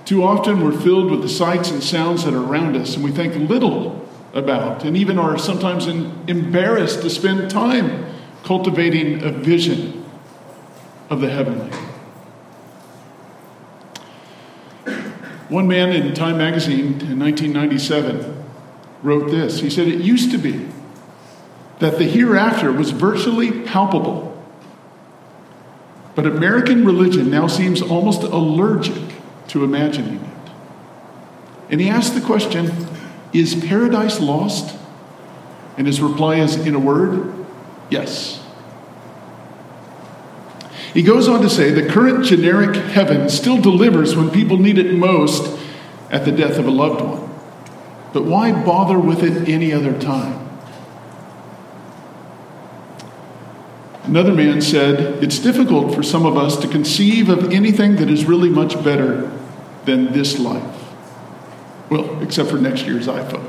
Too often we're filled with the sights and sounds that are around us, and we think little about, and even are sometimes embarrassed to spend time cultivating a vision of the heavenly. One man in Time magazine in 1997 wrote this. He said, "It used to be that the hereafter was virtually palpable, but American religion now seems almost allergic to imagining it." And he asked the question, is paradise lost? And his reply is, in a word, yes. He goes on to say, the current generic heaven still delivers when people need it most at the death of a loved one. But why bother with it any other time? Another man said, it's difficult for some of us to conceive of anything that is really much better than this life. Well, except for next year's iPhone.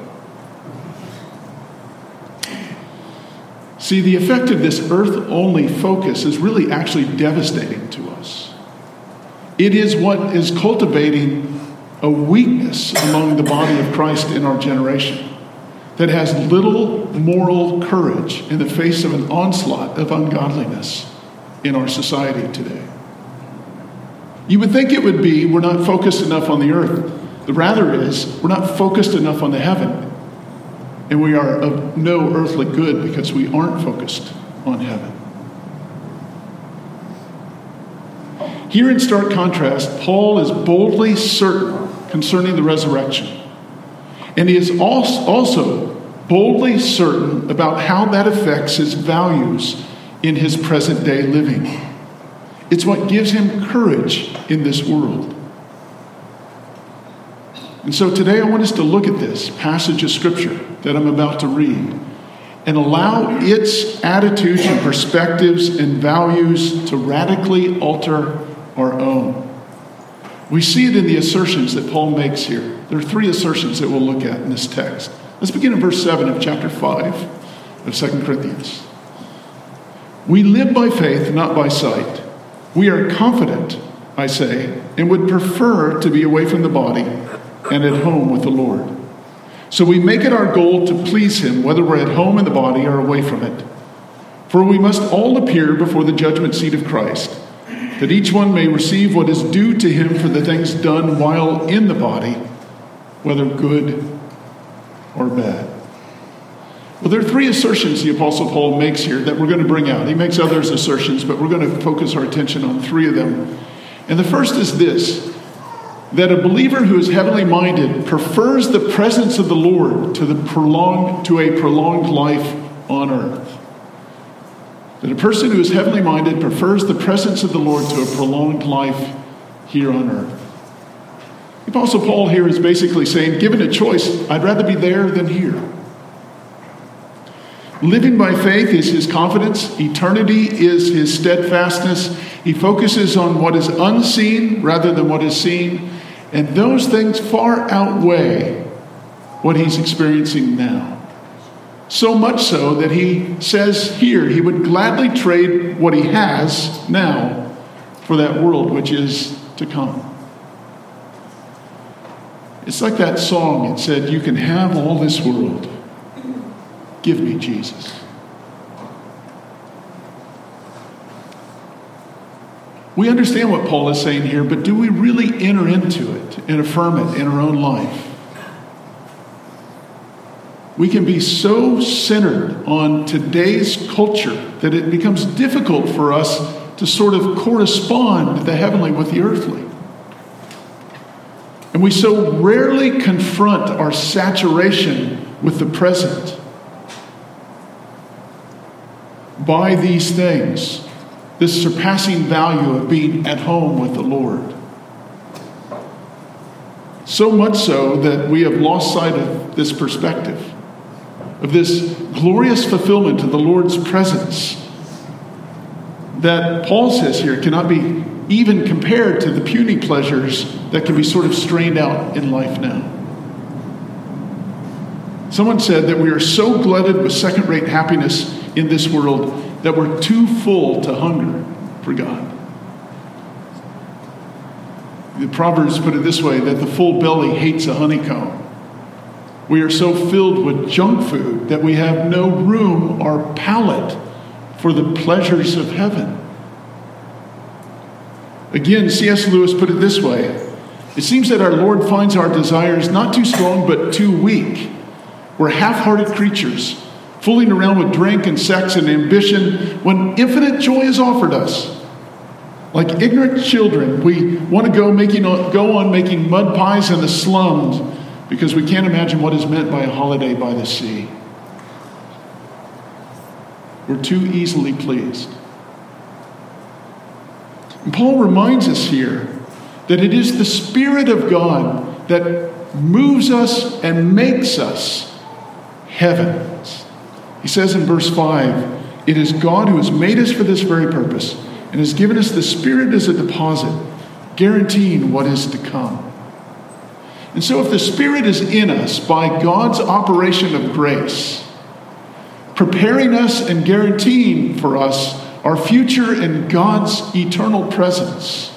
See, the effect of this earth-only focus is really actually devastating to us. It is what is cultivating a weakness among the body of Christ in our generation that has little moral courage in the face of an onslaught of ungodliness in our society today. You would think it would be we're not focused enough on the earth. The rather is we're not focused enough on the heaven. And we are of no earthly good because we aren't focused on heaven. Here in stark contrast, Paul is boldly certain concerning the resurrection. And he is also boldly certain about how that affects his values in his present day living. It's what gives him courage in this world. And so today I want us to look at this passage of Scripture that I'm about to read and allow its attitudes and perspectives and values to radically alter our own. We see it in the assertions that Paul makes here. There are three assertions that we'll look at in this text. Let's begin in verse 7 of chapter 5 of 2 Corinthians. We live by faith, not by sight. We are confident, I say, and would prefer to be away from the body and at home with the Lord. So we make it our goal to please him, whether we're at home in the body or away from it. For we must all appear before the judgment seat of Christ, that each one may receive what is due to him for the things done while in the body, whether good or bad. Well, there are three assertions the Apostle Paul makes here that we're going to bring out. He makes others assertions, but we're going to focus our attention on three of them. And the first is this, that a believer who is heavenly minded prefers the presence of the Lord to a prolonged life on earth. That a person who is heavenly minded prefers the presence of the Lord to a prolonged life here on earth. The Apostle Paul here is basically saying, given a choice, I'd rather be there than here. Living by faith is his confidence. Eternity is his steadfastness. He focuses on what is unseen rather than what is seen. And those things far outweigh what he's experiencing now. So much so that he says here he would gladly trade what he has now for that world which is to come. It's like that song. It said, you can have all this world. Give me Jesus. We understand what Paul is saying here, but do we really enter into it and affirm it in our own life? We can be so centered on today's culture that it becomes difficult for us to sort of correspond the heavenly with the earthly. And we so rarely confront our saturation with the present by these things. This surpassing value of being at home with the Lord. So much so that we have lost sight of this perspective, of this glorious fulfillment of the Lord's presence that Paul says here cannot be even compared to the puny pleasures that can be sort of strained out in life now. Someone said that we are so glutted with second-rate happiness in this world that we're too full to hunger for God. The Proverbs put it this way, that the full belly hates a honeycomb. We are so filled with junk food that we have no room or palate for the pleasures of heaven. Again, C.S. Lewis put it this way. It seems that our Lord finds our desires not too strong but too weak. We're half-hearted creatures, fooling around with drink and sex and ambition when infinite joy is offered us. Like ignorant children, we want to go on making mud pies in the slums because we can't imagine what is meant by a holiday by the sea. We're too easily pleased. And Paul reminds us here that it is the Spirit of God that moves us and makes us heavens. He says in verse 5, it is God who has made us for this very purpose and has given us the Spirit as a deposit, guaranteeing what is to come. And so if the Spirit is in us by God's operation of grace, preparing us and guaranteeing for us our future in God's eternal presence,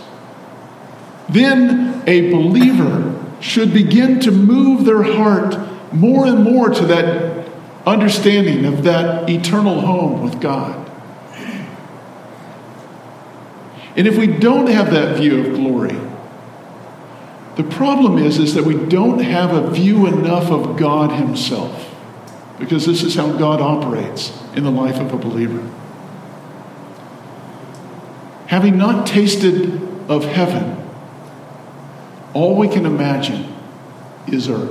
then a believer should begin to move their heart more and more to that understanding of that eternal home with God. And if we don't have that view of glory, the problem is that we don't have a view enough of God himself, because this is how God operates in the life of a believer. Having not tasted of heaven, all we can imagine is earth.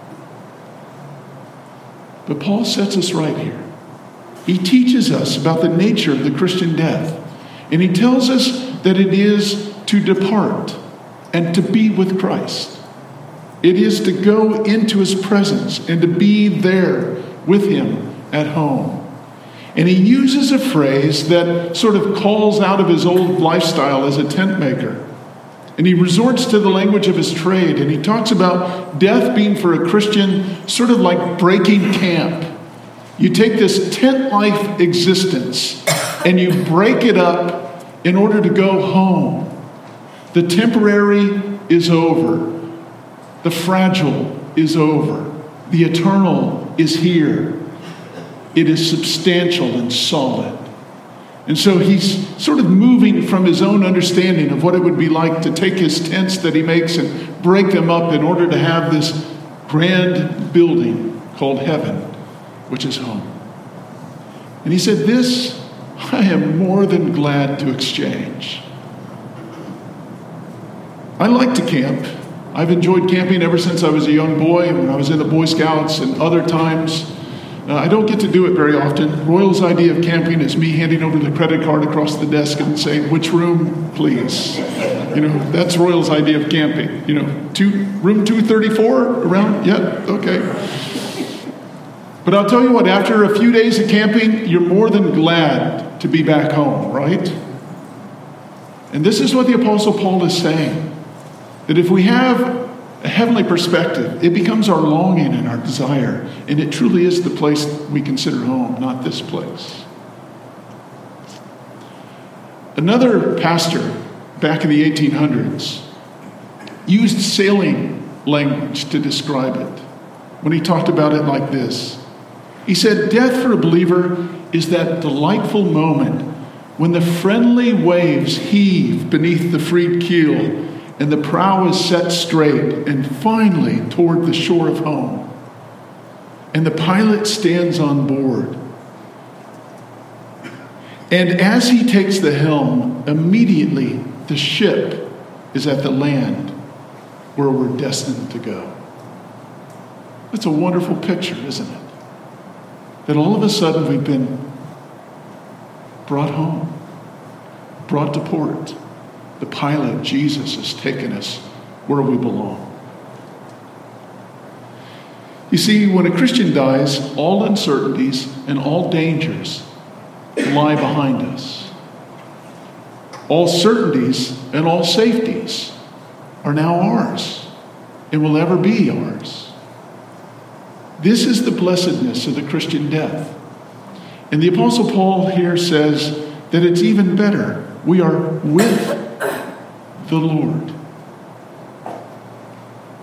But Paul sets us right here. He teaches us about the nature of the Christian death. And he tells us that it is to depart and to be with Christ. It is to go into his presence and to be there with him at home. And he uses a phrase that sort of calls out of his old lifestyle as a tent maker. And he resorts to the language of his trade. And he talks about death being for a Christian sort of like breaking camp. You take this tent life existence and you break it up in order to go home. The temporary is over. The fragile is over. The eternal is here. It is substantial and solid. And so he's sort of moving from his own understanding of what it would be like to take his tents that he makes and break them up in order to have this grand building called heaven, which is home. And he said, this I am more than glad to exchange. I like to camp. I've enjoyed camping ever since I was a young boy, when I was in the Boy Scouts and other times. I don't get to do it very often. Royal's idea of camping is me handing over the credit card across the desk and saying, which room, please? That's Royal's idea of camping. Room 234 around? Yeah, okay. But I'll tell you what, after a few days of camping, you're more than glad to be back home, right? And this is what the Apostle Paul is saying. That if we have a heavenly perspective, it becomes our longing and our desire. And it truly is the place we consider home, not this place. Another pastor back in the 1800s used sailing language to describe it when he talked about it like this. He said, death for a believer is that delightful moment when the friendly waves heave beneath the freed keel and the prow is set straight and finally toward the shore of home. And the pilot stands on board. And as he takes the helm, immediately the ship is at the land where we're destined to go. That's a wonderful picture, isn't it? That all of a sudden we've been brought home, brought to port. The pilot, Jesus, has taken us where we belong. You see, when a Christian dies, all uncertainties and all dangers lie behind us. All certainties and all safeties are now ours and will ever be ours. This is the blessedness of the Christian death. And the Apostle Paul here says that it's even better. We are with the Lord.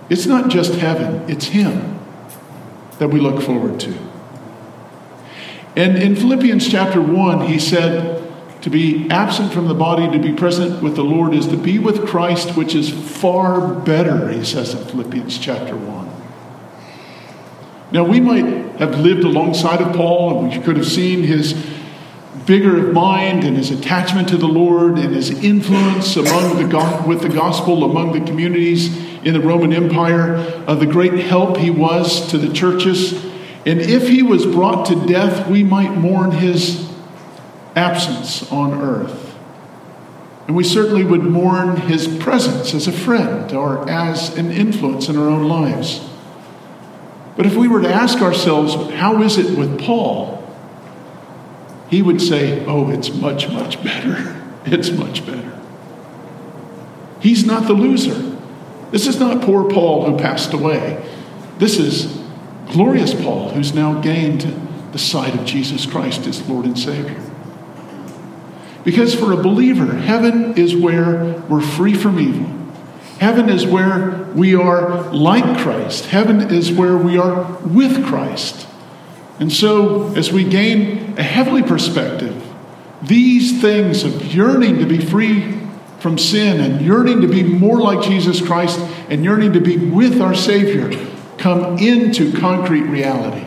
It's not just heaven, it's Him that we look forward to. And in Philippians chapter 1, he said, to be absent from the body, to be present with the Lord, is to be with Christ, which is far better, he says in Philippians chapter 1. Now, we might have lived alongside of Paul, and we could have seen his vigor of mind and his attachment to the Lord and his influence with the gospel among the communities in the Roman Empire, the great help he was to the churches. And if he was brought to death, we might mourn his absence on earth. And we certainly would mourn his presence as a friend or as an influence in our own lives. But if we were to ask ourselves, how is it with Paul? He would say, oh, it's much, much better. It's much better. He's not the loser. This is not poor Paul who passed away. This is glorious Paul who's now gained the sight of Jesus Christ as Lord and Savior. Because for a believer, heaven is where we're free from evil. Heaven is where we are like Christ. Heaven is where we are with Christ. And so, as we gain a heavenly perspective, these things of yearning to be free from sin and yearning to be more like Jesus Christ and yearning to be with our Savior come into concrete reality.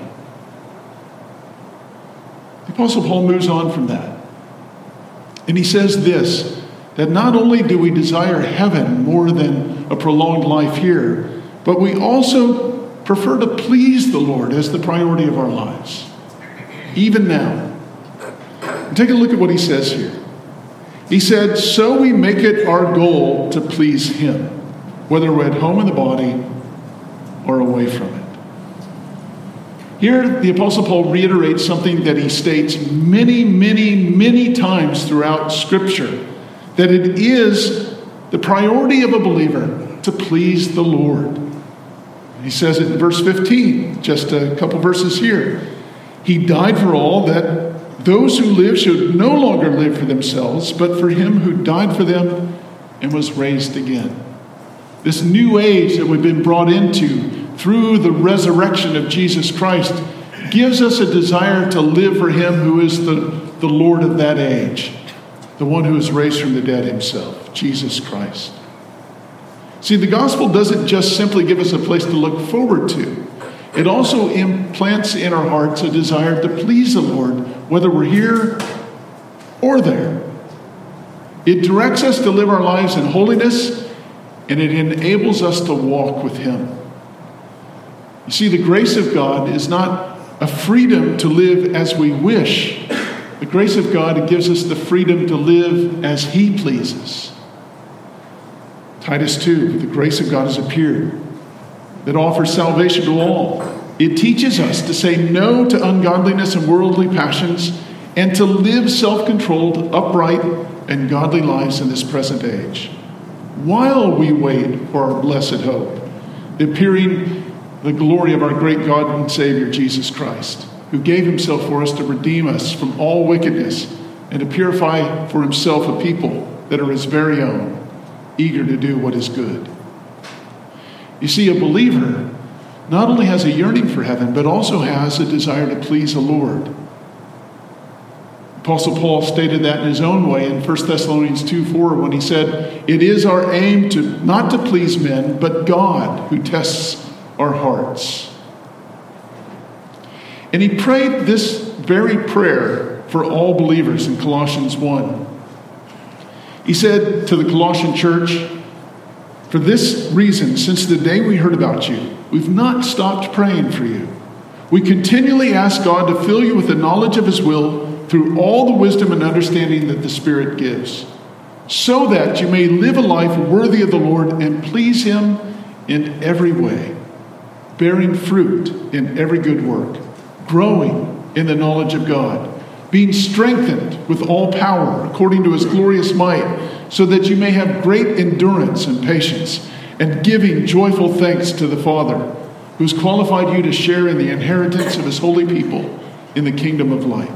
The Apostle Paul moves on from that. And he says this, that not only do we desire heaven more than a prolonged life here, but we also prefer to please the Lord as the priority of our lives, even now. And take a look at what he says here. He said, so we make it our goal to please Him, whether we're at home in the body or away from it. Here, the Apostle Paul reiterates something that he states many, many, many times throughout Scripture, that it is the priority of a believer to please the Lord. He says it in verse 15, just a couple verses here. He died for all, that those who live should no longer live for themselves, but for Him who died for them and was raised again. This new age that we've been brought into through the resurrection of Jesus Christ gives us a desire to live for Him who is the Lord of that age, the one who is raised from the dead Himself, Jesus Christ. See, the gospel doesn't just simply give us a place to look forward to. It also implants in our hearts a desire to please the Lord, whether we're here or there. It directs us to live our lives in holiness, and it enables us to walk with Him. You see, the grace of God is not a freedom to live as we wish. The grace of God gives us the freedom to live as He pleases. Titus 2, the grace of God has appeared that offers salvation to all. It teaches us to say no to ungodliness and worldly passions and to live self-controlled, upright, and godly lives in this present age, while we wait for our blessed hope, the glory of our great God and Savior, Jesus Christ, who gave Himself for us to redeem us from all wickedness and to purify for Himself a people that are His very own, eager to do what is good. You see, a believer not only has a yearning for heaven, but also has a desire to please the Lord. Apostle Paul stated that in his own way in 1 Thessalonians 2:4 when he said, it is our aim not to please men, but God who tests our hearts. And he prayed this very prayer for all believers in Colossians 1. He said to the Colossian church, for this reason, since the day we heard about you, we've not stopped praying for you. We continually ask God to fill you with the knowledge of His will through all the wisdom and understanding that the Spirit gives, so that you may live a life worthy of the Lord and please Him in every way, bearing fruit in every good work, growing in the knowledge of God, being strengthened with all power according to His glorious might, so that you may have great endurance and patience, and giving joyful thanks to the Father, who has qualified you to share in the inheritance of His holy people in the kingdom of light.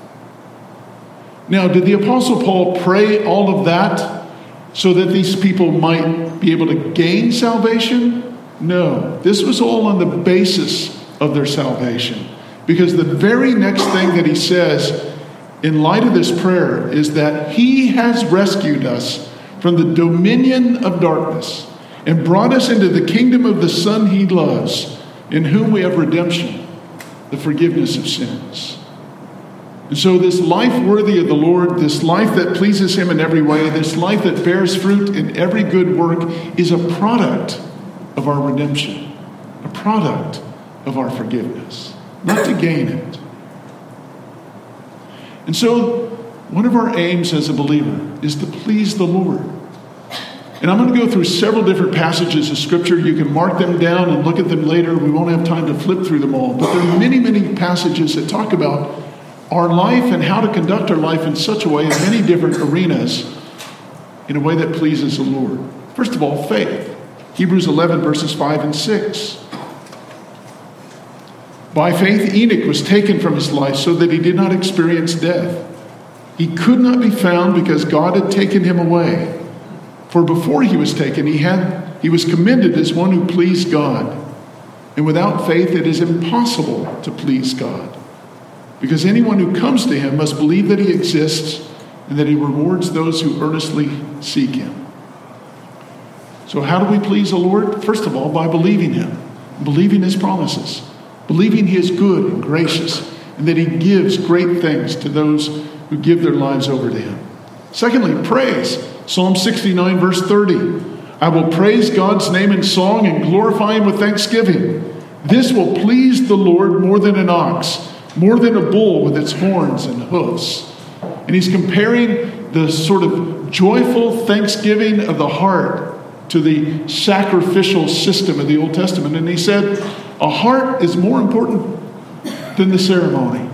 Now, did the Apostle Paul pray all of that so that these people might be able to gain salvation? No, this was all on the basis of their salvation. Because the very next thing that he says in light of this prayer is that he has rescued us from the dominion of darkness and brought us into the kingdom of the Son he loves, in whom we have redemption, the forgiveness of sins. And so this life worthy of the Lord, this life that pleases him in every way, this life that bears fruit in every good work is a product of our redemption, a product of our forgiveness, not to gain it. And so one of our aims as a believer is to please the Lord. And I'm going to go through several different passages of Scripture. You can mark them down and look at them later. We won't have time to flip through them all. But there are many, many passages that talk about our life and how to conduct our life in such a way in many different arenas in a way that pleases the Lord. First of all, faith. Hebrews 11, verses 5 and 6. By faith, Enoch was taken from his life so that he did not experience death. He could not be found because God had taken him away. For before he was taken, he was commended as one who pleased God. And without faith, it is impossible to please God. Because anyone who comes to him must believe that he exists and that he rewards those who earnestly seek him. So how do we please the Lord? First of all, by believing him, believing his promises, believing he is good and gracious, and that he gives great things to those who give their lives over to him. Secondly, praise. Psalm 69, verse 30. I will praise God's name in song and glorify him with thanksgiving. This will please the Lord more than an ox, more than a bull with its horns and hoofs. And he's comparing the sort of joyful thanksgiving of the heart to the sacrificial system of the Old Testament. And he said, a heart is more important than the ceremony.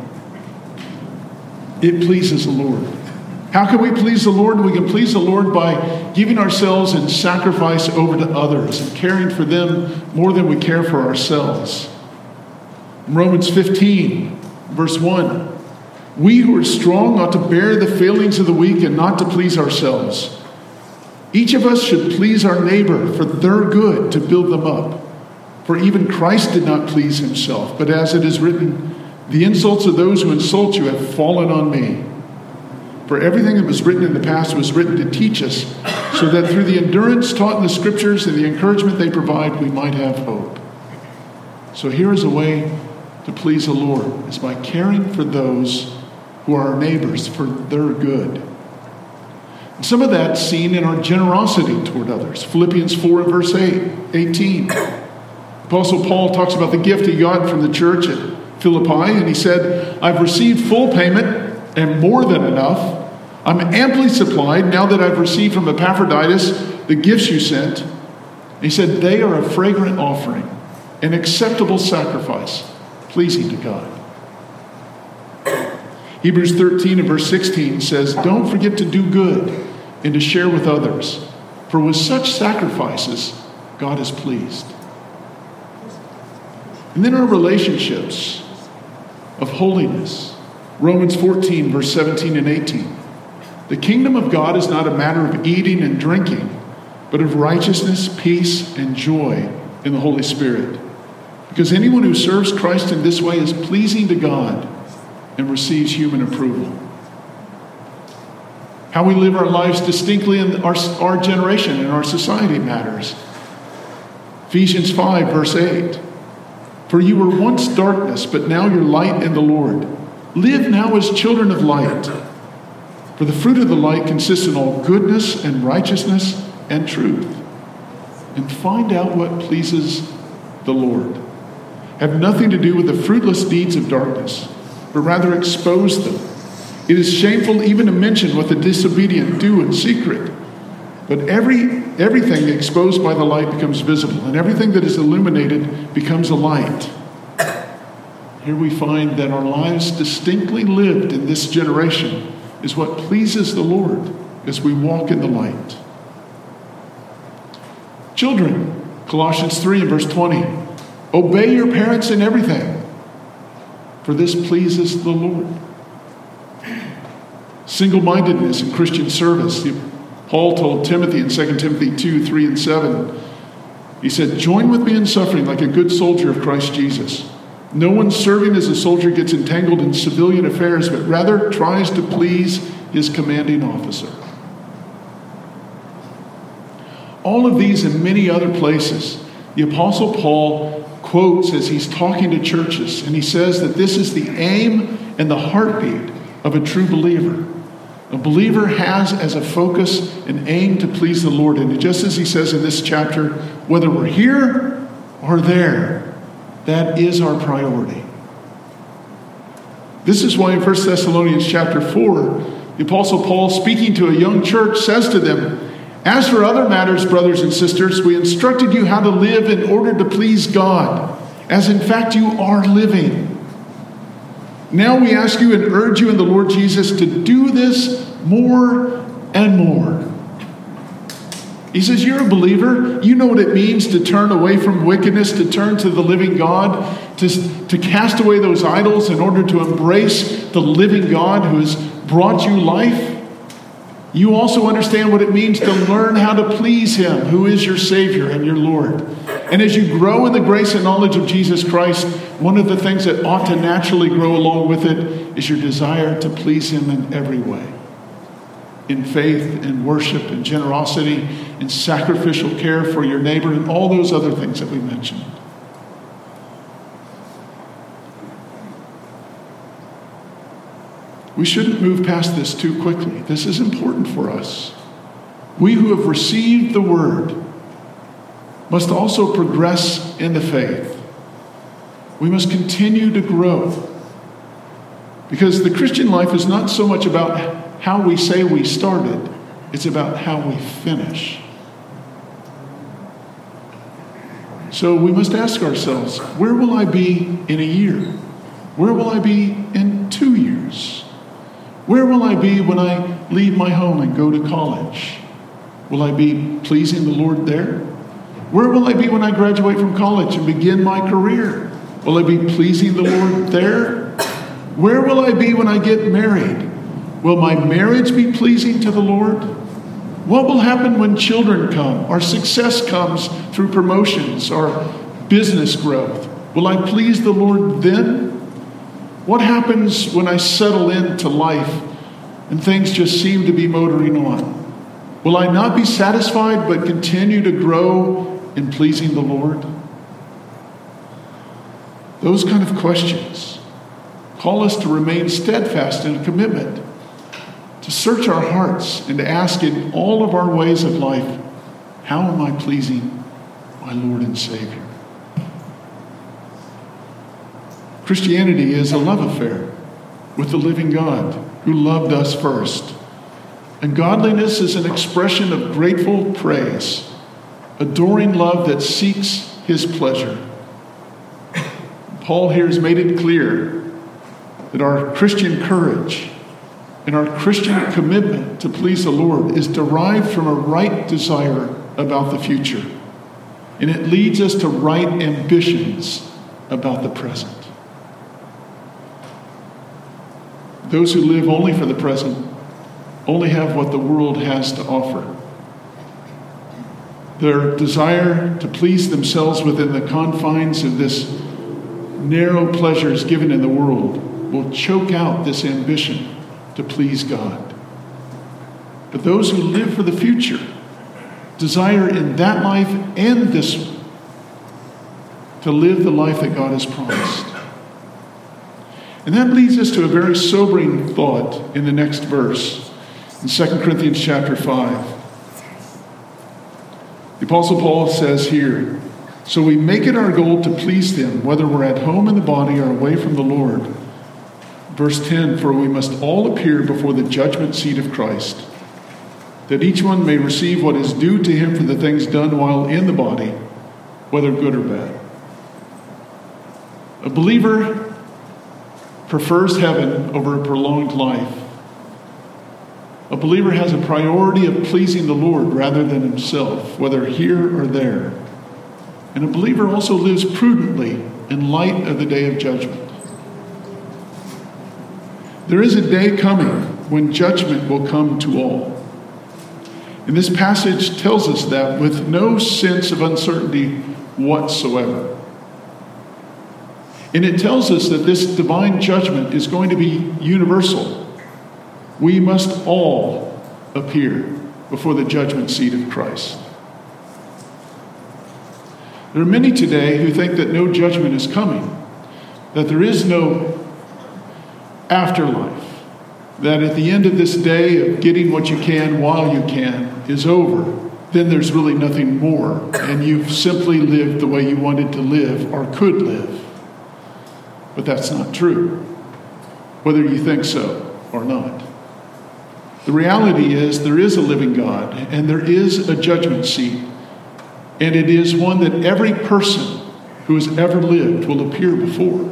It pleases the Lord. How can we please the Lord? We can please the Lord by giving ourselves in sacrifice over to others and caring for them more than we care for ourselves. In Romans 15, verse 1, we who are strong ought to bear the failings of the weak and not to please ourselves. Each of us should please our neighbor for their good, to build them up. For even Christ did not please himself, but as it is written, the insults of those who insult you have fallen on me. For everything that was written in the past was written to teach us, so that through the endurance taught in the Scriptures and the encouragement they provide, we might have hope. So here is a way to please the Lord, is by caring for those who are our neighbors for their good. And some of that's seen in our generosity toward others. Philippians 4 and verse 18. Apostle Paul talks about the gift he got from the church at Philippi, and he said, I've received full payment and more than enough. I'm amply supplied now that I've received from Epaphroditus the gifts you sent. He said, they are a fragrant offering, an acceptable sacrifice, pleasing to God. Hebrews 13 and verse 16 says, don't forget to do good and to share with others, for with such sacrifices, God is pleased. And then our relationships of holiness. Romans 14, verse 17 and 18. The kingdom of God is not a matter of eating and drinking, but of righteousness, peace, and joy in the Holy Spirit. Because anyone who serves Christ in this way is pleasing to God and receives human approval. How we live our lives distinctly in our generation and our society matters. Ephesians 5, verse 8. For you were once darkness, but now you're light in the Lord. Live now as children of light. For the fruit of the light consists in all goodness and righteousness and truth. And find out what pleases the Lord. Have nothing to do with the fruitless deeds of darkness, but rather expose them. It is shameful even to mention what the disobedient do in secret. But everything exposed by the light becomes visible, and everything that is illuminated becomes a light. Here we find that our lives distinctly lived in this generation is what pleases the Lord as we walk in the light. Children, Colossians 3 and verse 20. Obey your parents in everything, for this pleases the Lord. Single-mindedness in Christian service. Paul told Timothy in 2 Timothy 2, 3 and 7, He said, join with me in suffering like a good soldier of Christ Jesus. No one serving as a soldier gets entangled in civilian affairs, but rather tries to please his commanding officer. All of these and many other places, the Apostle Paul quotes as he's talking to churches, and he says that this is the aim and the heartbeat of a true believer. A believer has as a focus an aim to please the Lord. And just as he says in this chapter, whether we're here or there, that is our priority. This is why in 1 Thessalonians chapter 4, the Apostle Paul, speaking to a young church, says to them, as for other matters, brothers and sisters, we instructed you how to live in order to please God, as in fact you are living. Now we ask you and urge you in the Lord Jesus to do this more and more. He says, you're a believer. You know what it means to turn away from wickedness, to turn to the living God, to cast away those idols in order to embrace the living God who has brought you life. You also understand what it means to learn how to please Him, who is your Savior and your Lord. And as you grow in the grace and knowledge of Jesus Christ, one of the things that ought to naturally grow along with it is your desire to please Him in every way. In faith, in worship, in generosity, in sacrificial care for your neighbor, and all those other things that we mentioned. We shouldn't move past this too quickly. This is important for us. We who have received the Word must also progress in the faith. We must continue to grow. Because the Christian life is not so much about how we say we started, it's about how we finish. So we must ask ourselves, where will I be in a year? Where will I be in 2 years? Where will I be when I leave my home and go to college? Will I be pleasing the Lord there? Where will I be when I graduate from college and begin my career? Will I be pleasing the Lord there? Where will I be when I get married? Will my marriage be pleasing to the Lord? What will happen when children come? Our success comes through promotions, our business growth. Will I please the Lord then? What happens when I settle into life and things just seem to be motoring on? Will I not be satisfied but continue to grow in pleasing the Lord? Those kind of questions call us to remain steadfast in a commitment, to search our hearts and to ask in all of our ways of life, how am I pleasing my Lord and Savior? Christianity is a love affair with the living God who loved us first. And godliness is an expression of grateful praise, adoring love that seeks His pleasure. Paul here has made it clear that our Christian courage and our Christian commitment to please the Lord is derived from a right desire about the future. And it leads us to right ambitions about the present. Those who live only for the present only have what the world has to offer. Their desire to please themselves within the confines of this narrow pleasures given in the world will choke out this ambition to please God. But those who live for the future desire in that life and this one to live the life that God has promised. And that leads us to a very sobering thought in the next verse, in 2 Corinthians chapter 5. The Apostle Paul says here, so we make it our goal to please them, whether we're at home in the body or away from the Lord. Verse 10, for we must all appear before the judgment seat of Christ, that each one may receive what is due to him for the things done while in the body, whether good or bad. A believer prefers heaven over a prolonged life. A believer has a priority of pleasing the Lord rather than himself, whether here or there. And a believer also lives prudently in light of the day of judgment. There is a day coming when judgment will come to all. And this passage tells us that with no sense of uncertainty whatsoever. And it tells us that this divine judgment is going to be universal. We must all appear before the judgment seat of Christ. There are many today who think that no judgment is coming, that there is no afterlife, that at the end of this day of getting what you can while you can is over. Then there's really nothing more, and you've simply lived the way you wanted to live or could live. But that's not true, whether you think so or not. The reality is there is a living God, and there is a judgment seat, and it is one that every person who has ever lived will appear before.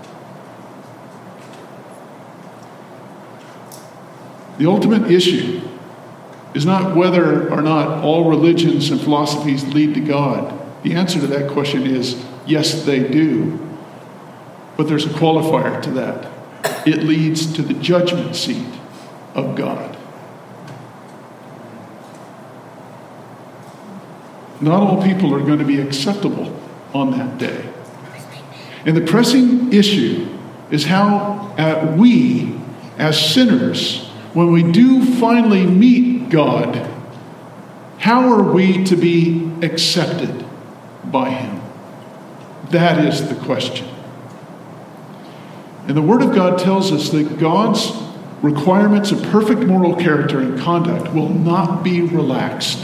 The ultimate issue is not whether or not all religions and philosophies lead to God. The answer to that question is yes, they do. But there's a qualifier to that. It leads to the judgment seat of God. Not all people are going to be acceptable on that day. And the pressing issue is how we, as sinners, when we do finally meet God, how are we to be accepted by Him? That is the question. And the Word of God tells us that God's requirements of perfect moral character and conduct will not be relaxed.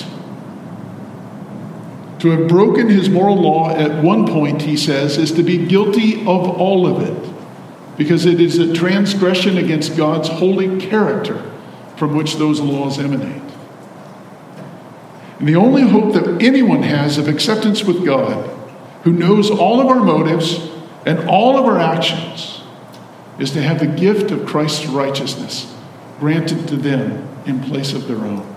To have broken His moral law at one point, He says, is to be guilty of all of it, because it is a transgression against God's holy character from which those laws emanate. And the only hope that anyone has of acceptance with God, who knows all of our motives and all of our actions, is to have the gift of Christ's righteousness granted to them in place of their own.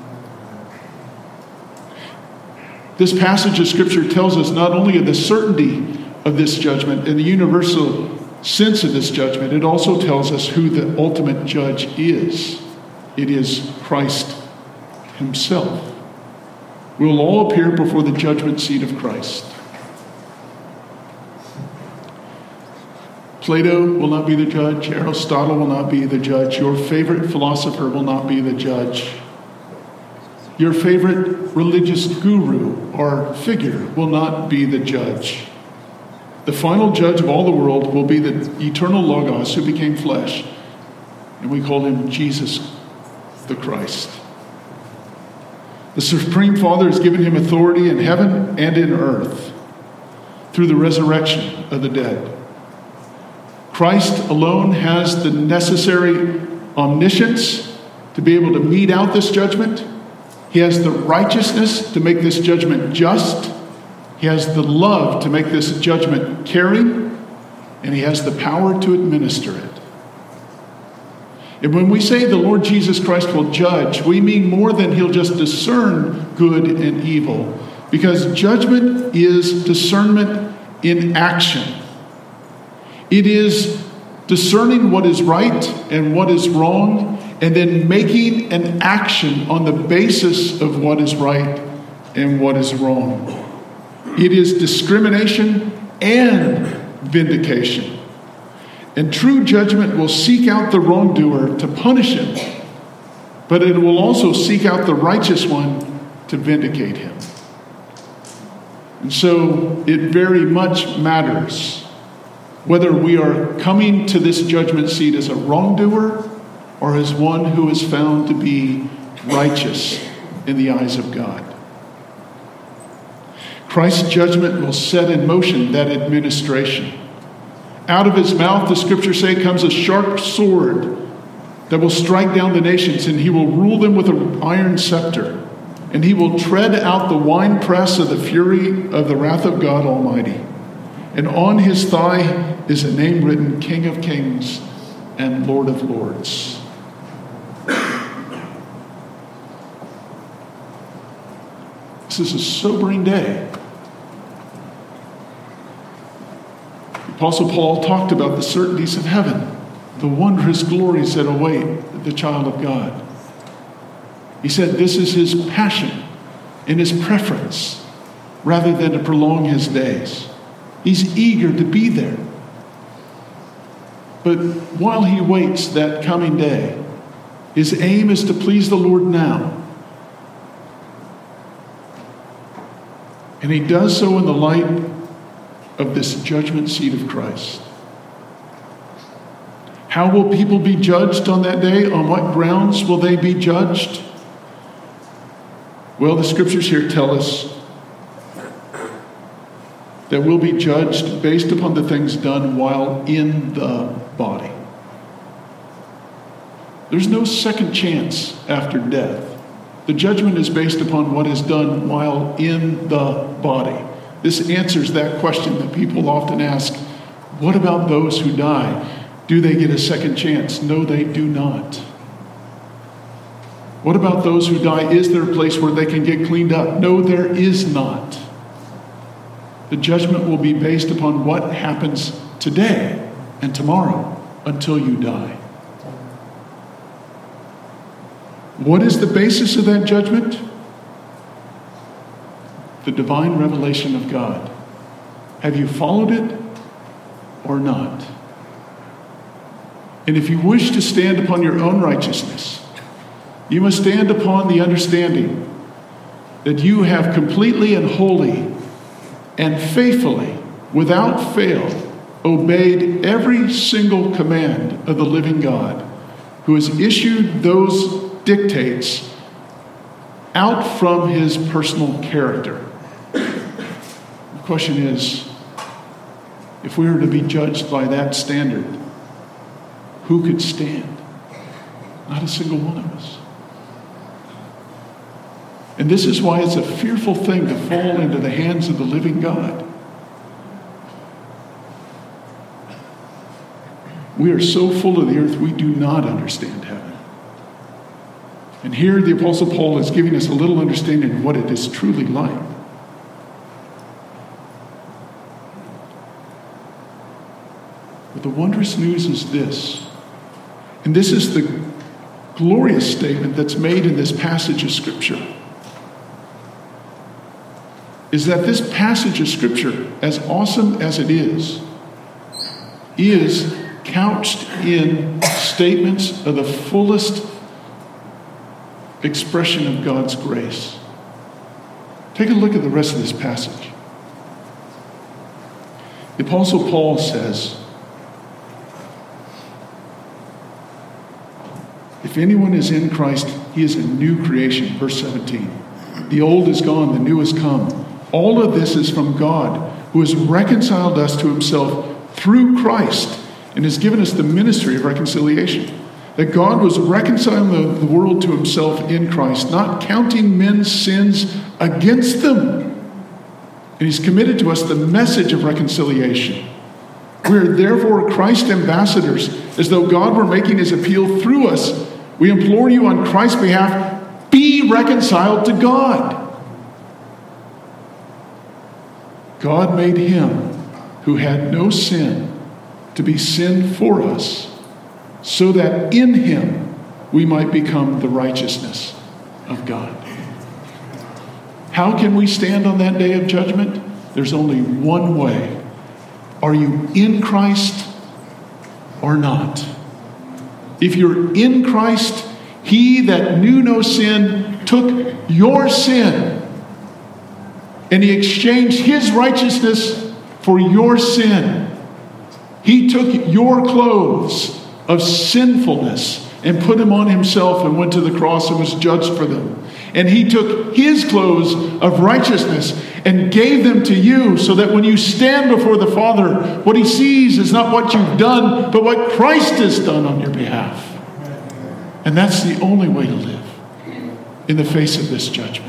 This passage of Scripture tells us not only of the certainty of this judgment and the universal sense of this judgment, it also tells us who the ultimate judge is. It is Christ Himself. We will all appear before the judgment seat of Christ. Plato will not be the judge. Aristotle will not be the judge. Your favorite philosopher will not be the judge. Your favorite religious guru or figure will not be the judge. The final judge of all the world will be the eternal Logos who became flesh, and we call Him Jesus the Christ. The Supreme Father has given Him authority in heaven and in earth through the resurrection of the dead. Christ alone has the necessary omniscience to be able to mete out this judgment. He has the righteousness to make this judgment just. He has the love to make this judgment caring. And He has the power to administer it. And when we say the Lord Jesus Christ will judge, we mean more than He'll just discern good and evil. Because judgment is discernment in action. It is discerning what is right and what is wrong, and then making an action on the basis of what is right and what is wrong. It is discrimination and vindication. And true judgment will seek out the wrongdoer to punish him, but it will also seek out the righteous one to vindicate him. And so it very much matters whether we are coming to this judgment seat as a wrongdoer or as one who is found to be righteous in the eyes of God. Christ's judgment will set in motion that administration. Out of His mouth, the Scriptures say, comes a sharp sword that will strike down the nations, and He will rule them with an iron scepter, and He will tread out the winepress of the fury of the wrath of God Almighty. And on His thigh is a name written, King of Kings and Lord of Lords. This is a sobering day. The Apostle Paul talked about the certainties of heaven, the wondrous glories that await the child of God. He said this is his passion and his preference rather than to prolong his days. He's eager to be there. But while he waits that coming day, his aim is to please the Lord now. And he does so in the light of this judgment seat of Christ. How will people be judged on that day? On what grounds will they be judged? Well, the scriptures here tell us that we'll be judged based upon the things done while in the body. There's no second chance after death. The judgment is based upon what is done while in the body. This answers that question that people often ask, what about those who die? Do they get a second chance? No, they do not. What about those who die? Is there a place where they can get cleaned up? No, there is not. The judgment will be based upon what happens today and tomorrow until you die. What is the basis of that judgment? The divine revelation of God. Have you followed it or not? And if you wish to stand upon your own righteousness, you must stand upon the understanding that you have completely and wholly and faithfully, without fail, obeyed every single command of the living God, who has issued those dictates out from his personal character. The question is, if we were to be judged by that standard, who could stand? Not a single one of us. And this is why it's a fearful thing to fall into the hands of the living God. We are so full of the earth, we do not understand heaven. And here the Apostle Paul is giving us a little understanding of what it is truly like. But the wondrous news is this, and this is the glorious statement that's made in this passage of Scripture, is that this passage of Scripture, as awesome as it is couched in statements of the fullest expression of God's grace. Take a look at the rest of this passage. The Apostle Paul says, if anyone is in Christ, he is a new creation. Verse 17. The old is gone, the new has come. All of this is from God, who has reconciled us to himself through Christ and has given us the ministry of reconciliation. That God was reconciling the world to himself in Christ, not counting men's sins against them. And he's committed to us the message of reconciliation. We are therefore Christ's ambassadors, as though God were making his appeal through us. We implore you on Christ's behalf, be reconciled to God. God made him who had no sin to be sin for us, so that in him we might become the righteousness of God. How can we stand on that day of judgment? There's only one way. Are you in Christ or not? If you're in Christ, he that knew no sin took your sin, and he exchanged his righteousness for your sin. He took your clothes of sinfulness and put them on himself and went to the cross and was judged for them. And he took his clothes of righteousness and gave them to you, so that when you stand before the Father, what he sees is not what you've done, but what Christ has done on your behalf. And that's the only way to live in the face of this judgment.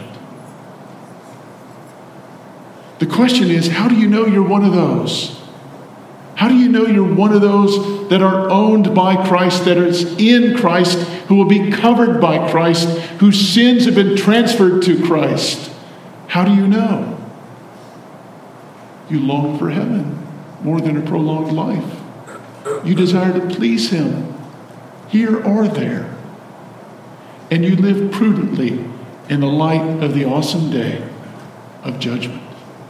The question is, how do you know you're one of those? How do you know you're one of those that are owned by Christ, that is in Christ, who will be covered by Christ, whose sins have been transferred to Christ? How do you know? You long for heaven more than a prolonged life. You desire to please him here or there. and you live prudently in the light of the awesome day of judgment.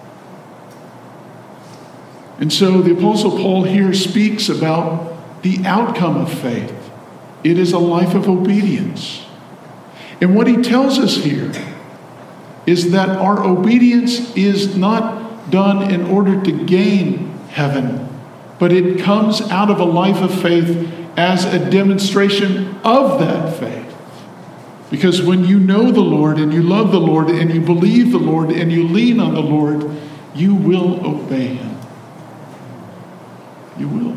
And so the Apostle Paul here speaks about the outcome of faith. It is a life of obedience. And what he tells us here is that our obedience is not done in order to gain heaven, but it comes out of a life of faith as a demonstration of that faith. Because when you know the Lord and you love the Lord and you believe the Lord and you lean on the Lord, you will obey him. You will.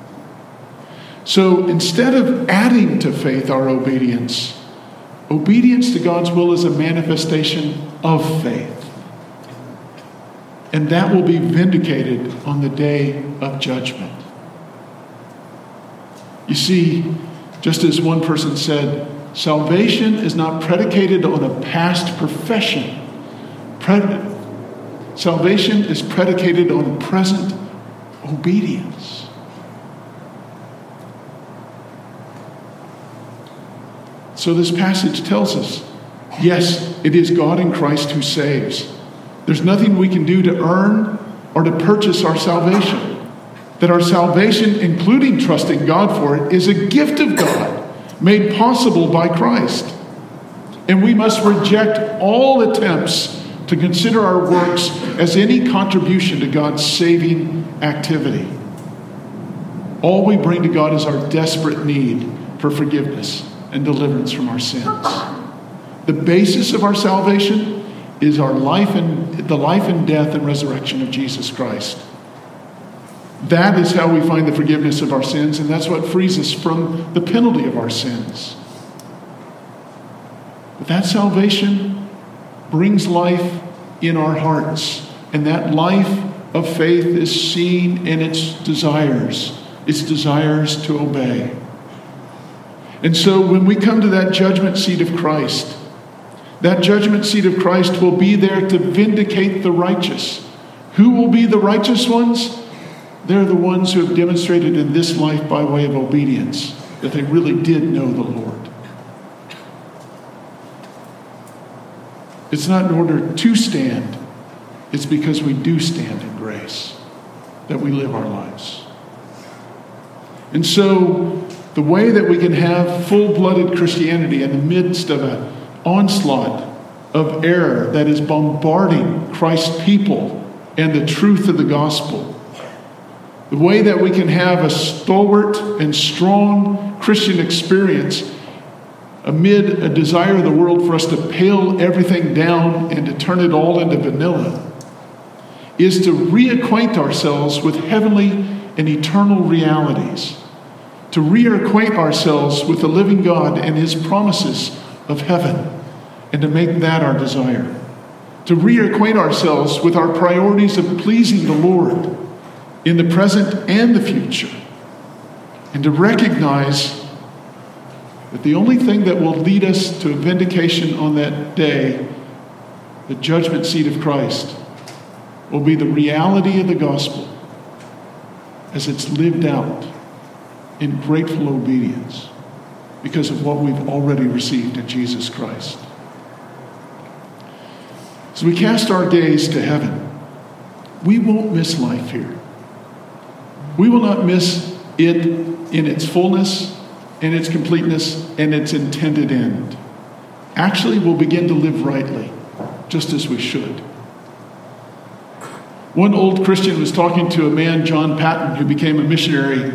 So instead of adding to faith our obedience to God's will is a manifestation of faith. And that will be vindicated on the day of judgment. You see, just as one person said, salvation is not predicated on a past profession. Salvation is predicated on present obedience. So this passage tells us, yes, it is God in Christ who saves. There's nothing we can do to earn or to purchase our salvation. That our salvation, including trusting God for it, is a gift of God made possible by Christ. And we must reject all attempts to consider our works as any contribution to God's saving activity. All we bring to God is our desperate need for forgiveness and deliverance from our sins. The basis of our salvation is our life and the life and death and resurrection of Jesus Christ. That is how we find the forgiveness of our sins, and that's what frees us from the penalty of our sins. But that salvation brings life in our hearts, and that life of faith is seen in its desires to obey. And so when we come to that judgment seat of Christ, that judgment seat of Christ will be there to vindicate the righteous. Who will be the righteous ones? They're the ones who have demonstrated in this life by way of obedience that they really did know the Lord. It's not in order to stand. It's because we do stand in grace that we live our lives. And so the way that we can have full-blooded Christianity in the midst of an onslaught of error that is bombarding Christ's people and the truth of the gospel, the way that we can have a stalwart and strong Christian experience amid a desire of the world for us to pale everything down and to turn it all into vanilla, is to reacquaint ourselves with heavenly and eternal realities, to reacquaint ourselves with the living God and his promises of heaven, and to make that our desire, to reacquaint ourselves with our priorities of pleasing the Lord in the present and the future, and to recognize that the only thing that will lead us to a vindication on that day, the judgment seat of Christ, will be the reality of the gospel as it's lived out in grateful obedience because of what we've already received in Jesus Christ. As we cast our gaze to heaven, we won't miss life here. We will not miss it in its fullness, in its completeness, and its intended end. Actually, we'll begin to live rightly, just as we should. One old Christian was talking to a man, John Patton, who became a missionary.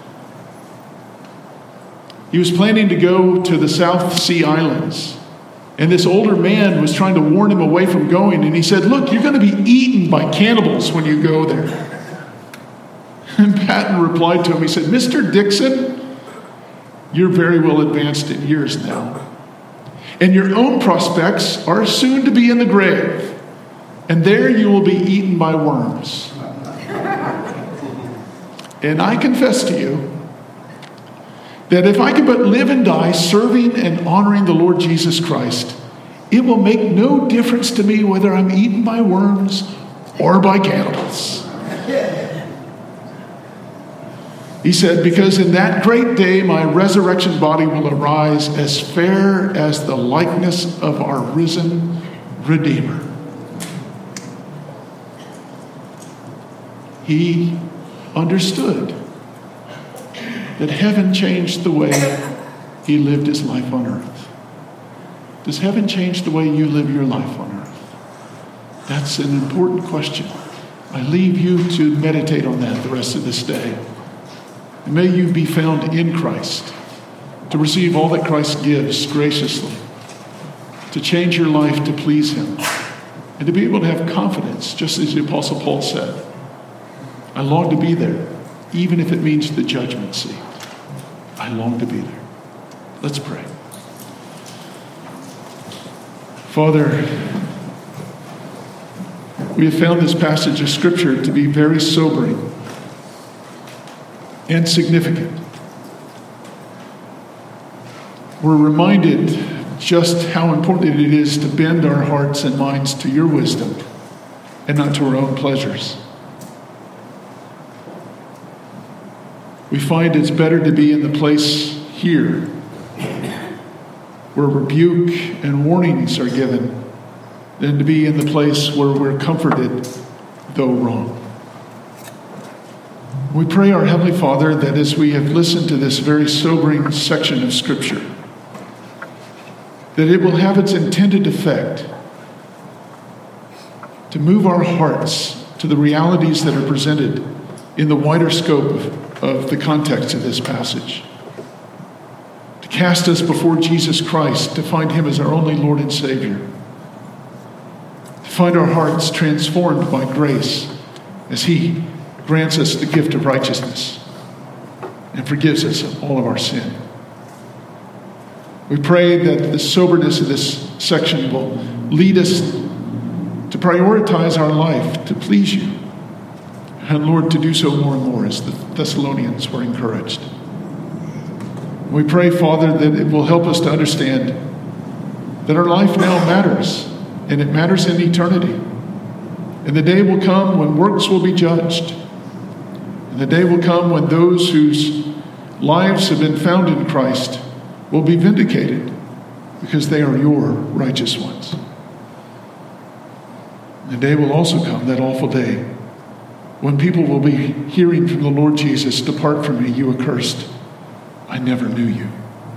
He was planning to go to the South Sea Islands. And this older man was trying to warn him away from going. And he said, "Look, you're going to be eaten by cannibals when you go there." And Patton replied to him, he said, "Mr. Dixon, you're very well advanced in years now. And your own prospects are soon to be in the grave. And there you will be eaten by worms. And I confess to you that if I could but live and die serving and honoring the Lord Jesus Christ, it will make no difference to me whether I'm eaten by worms or by cannibals." He said, because in that great day my resurrection body will arise as fair as the likeness of our risen Redeemer. He understood that heaven changed the way he lived his life on earth. Does heaven change the way you live your life on earth? That's an important question. I leave you to meditate on that the rest of this day. And may you be found in Christ, to receive all that Christ gives graciously, to change your life to please him, and to be able to have confidence, just as the Apostle Paul said. I long to be there, even if it means the judgment seat. I long to be there. Let's pray. Father, we have found this passage of Scripture to be very sobering and significant. We're reminded just how important it is to bend our hearts and minds to your wisdom and not to our own pleasures. We find it's better to be in the place here where rebuke and warnings are given than to be in the place where we're comforted, though wrong. We pray, our Heavenly Father, that as we have listened to this very sobering section of Scripture, that it will have its intended effect to move our hearts to the realities that are presented in the wider scope of the context of this passage. To cast us before Jesus Christ, to find him as our only Lord and Savior. To find our hearts transformed by grace as he grants us the gift of righteousness and forgives us of all of our sin. We pray that the soberness of this section will lead us to prioritize our life to please you. And Lord, to do so more and more as the Thessalonians were encouraged. We pray, Father, that it will help us to understand that our life now matters, and it matters in eternity. And the day will come when works will be judged. And the day will come when those whose lives have been found in Christ will be vindicated because they are your righteous ones. The day will also come, that awful day, when people will be hearing from the Lord Jesus, "Depart from me, you accursed. I never knew you."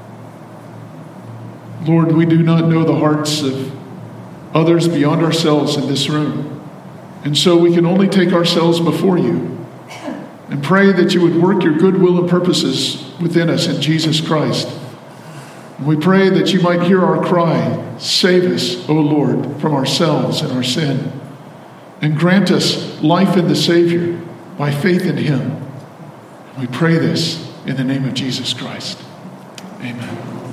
Lord, we do not know the hearts of others beyond ourselves in this room. And so we can only take ourselves before you and pray that you would work your good will and purposes within us in Jesus Christ. And we pray that you might hear our cry, "Save us, O Lord, from ourselves and our sin, and grant us life in the Savior by faith in him." We pray this in the name of Jesus Christ. Amen.